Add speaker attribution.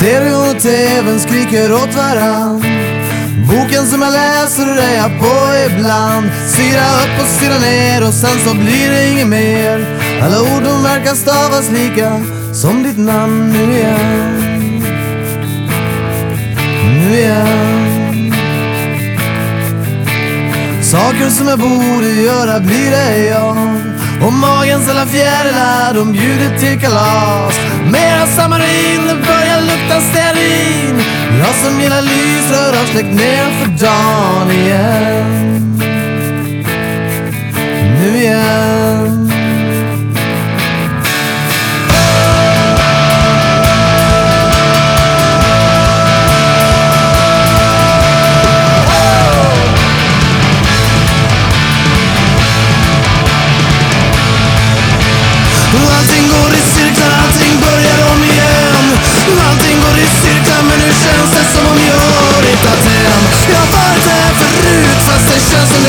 Speaker 1: Stereon och tvn skriker åt varann. Boken som jag läser är jag på ibland. Sida upp och sida ner och sen så blir det inget mer. Alla ord de verkar stavas lika som ditt namn nu igen. Nu igen. Saker som jag borde göra blir det jag. Och magens alla fjärilar de bjuder till kalas. Mera samarin, det börjar lukta stearin. Jag som gillar lysrör har släckt ner för dagen igen. Nu igen. Allting går i cirklar, allting börjar om igen. Allting går i cirklar, men nu känns det som om jag hittat hem. Jag har varit här förut, fast det känns som